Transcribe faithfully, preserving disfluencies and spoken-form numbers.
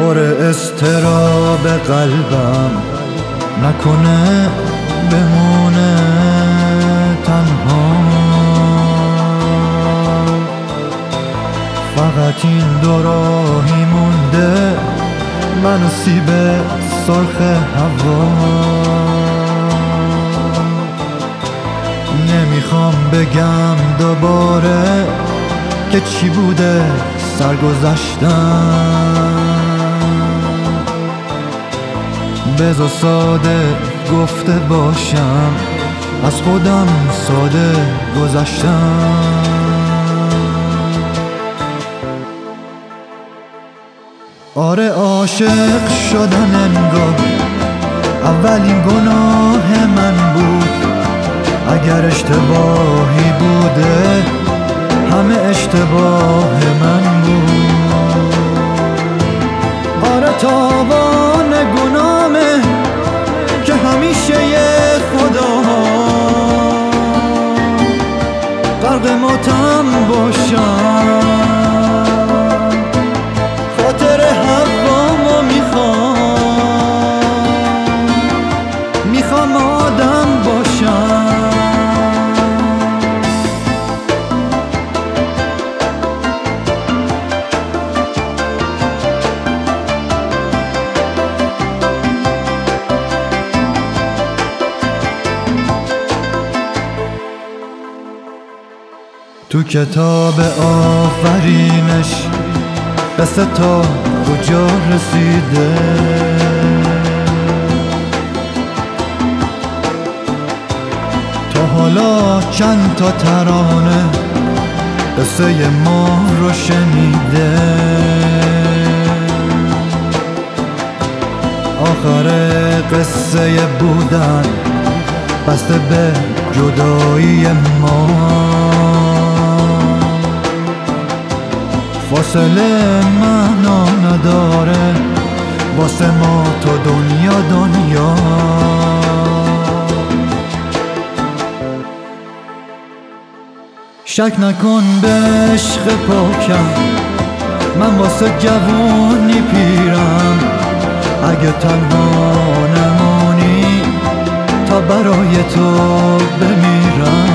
پر اضطراب قلبم نکنه بمونه تنها. فقط این دو راهی مونده، من و سیب سرخ هوا. نمیخوام بگم دوباره که چی بوده سرگذشتم. بذار ساده گفته باشم، از خودم ساده گذشتم. آره عاشق شدن انگار اولین گناه من بود. اگر اشتباهی بوده همه اشتباه من بود. آره تاوان گناهه که همیشه یه خدا غرق ماتم باشم. خاطر حوامو میخوام، میخوام آدم باشم. تو کتاب آفرینش قصه تا کجا رسیده؟ تا حالا چند تا ترانه قصه ما رو شنیده؟ آخر قصه بودن بسته به جدایی ما. فاصله معنا نداره واسه ما تو دنیا دنیا. شک نکن به عشق پاکم، من واسه جوانی پیرم. اگه تنها نمانی تا برای تو بمیرم.